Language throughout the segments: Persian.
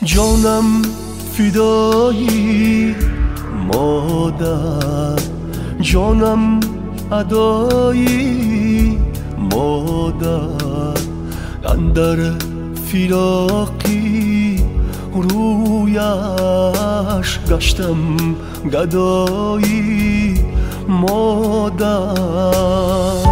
جانم فدایی مادر، جانم ادایی مادر. اندر فراقی رویش گشتم گدایی مادر.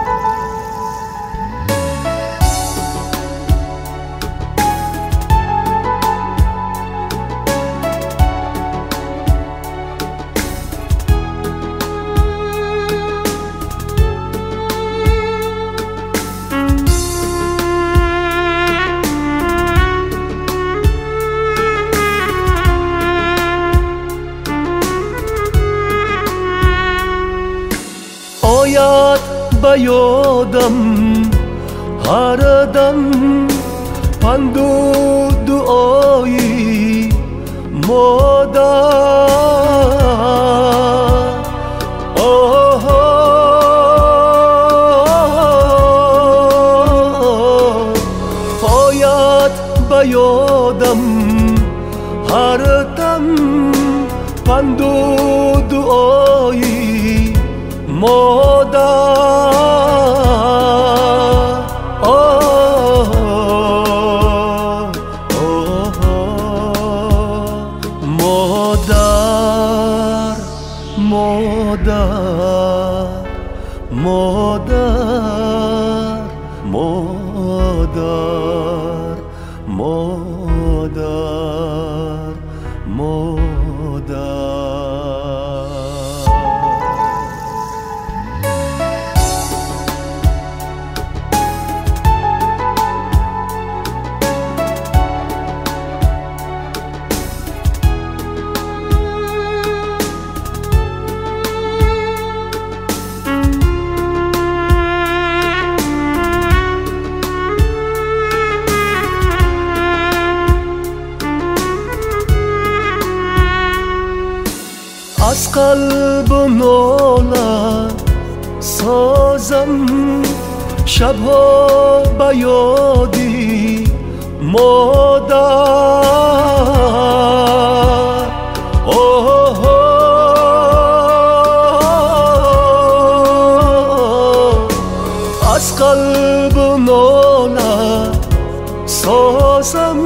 آید به یادم هر دم پند و دعایی مادر. آید به یادم هر دم پند و دعایی مادر. مادر مادر مادر مادر مادر مادر. از قلب ناله سازم شبها به یادی مادر. از قلب ناله سازم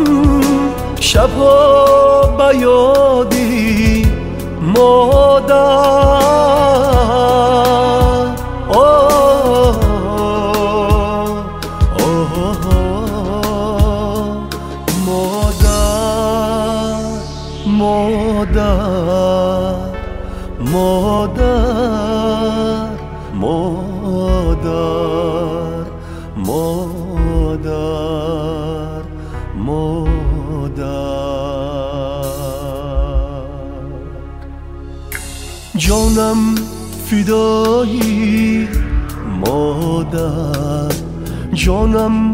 شبها به یادی مادر. مادر مادر مادر مادر مادر. جانم فدایی مادر، جانم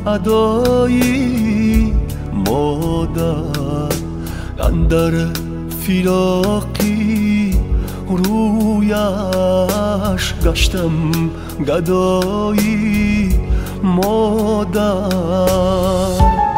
ادایی مادر. اندر فراقی رویش گشتم گدایی مادر.